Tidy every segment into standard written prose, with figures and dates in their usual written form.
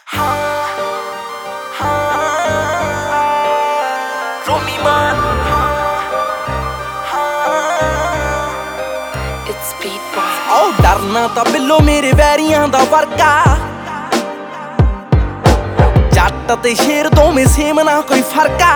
डरना तां बिल्लो मेरे वैरियां दा वर्गा जट ते शेर दोवें सेम ना कोई फर्का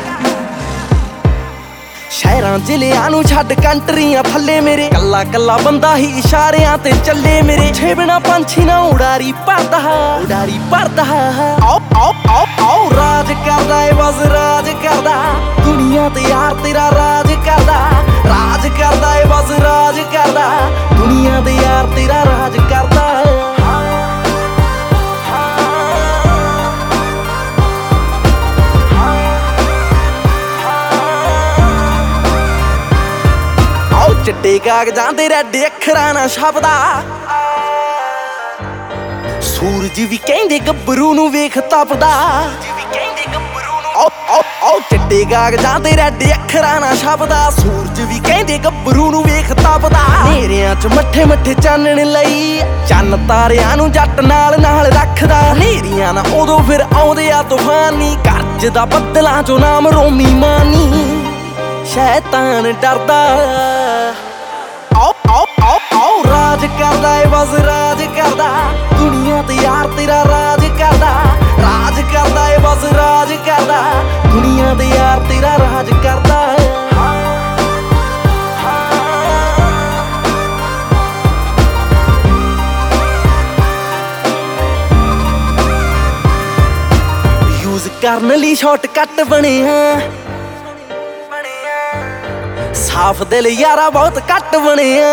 शहरां जिलियां नूं छड्ड कंट्रियां थल्ले मेरे कल्ला कल्ला बंदा ही इशारियां ते चले मेरे छेबना पंछी ना उड़ारी भरदा आओ आओ आओ आओ राज करदा ए बस राज करदा दुनिया ते यार तेरा राज करदा ए बस राज करदा दुनिया ते यार तेरा राज करदा चिट्टे कागजां ते रैड अखरां ना छपदा सूरज भी कहंदे गब्बरू नूं वेख तपदा चिट्टे कागजां ते रैड अखरां ना छपदा सूरज भी कहंदे गब्बरू नूं वेख तपदा नेरियां च मट्ठे मट्ठे चानण लई चन्न तारियां नूं जट नाल नाल रखदा नेरियां ना उदों फिर आउंदे आ तूफानी गरजदा बद्दलां चों नाम रोमी मानी शैतान डरदा आओ आओ आओ आओ राज करदा ए बस राज करदा दुनिया ते यार तेरा राज करदा ए बस राज करदा दुनिया ते यार तेरा राज करदा यूज करन लई शॉर्टकट बनिया साफ दिल यारा बहुत घट बनिया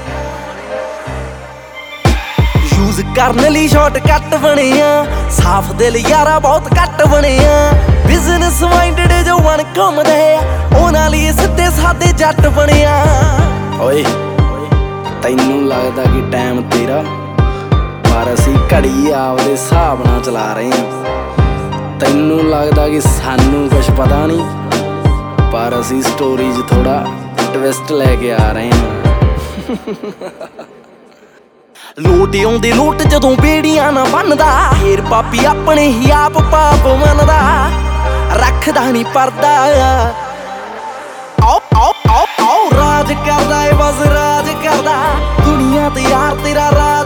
यूज करन लई शॉर्टकट बनिया साफ दिल यारा बहुत घट बनिया बिजनेस माइंडेड जो वन घूमदे उन्हां लई सिद्धे सादे जट बनिया ओए तैनूं लगदा कि टाइम तेरा पर असीं घड़ी आपदे हिसाब नाल चला रहे हां तैनूं लगदा कि सानूं कुछ पता नहीं पर असीं स्टोरी च थोड़ा ट्विस्ट लेके आ रहे हैं लोट आउंदे लोट जदों बेड़ियां ना बनदा फेर पापी अपने ही आप पाप मनदा रखदा नहीं परदा आओ आओ आओ आओ राज करदा ए बस राज करदा दुनिया ते यार तेरा राज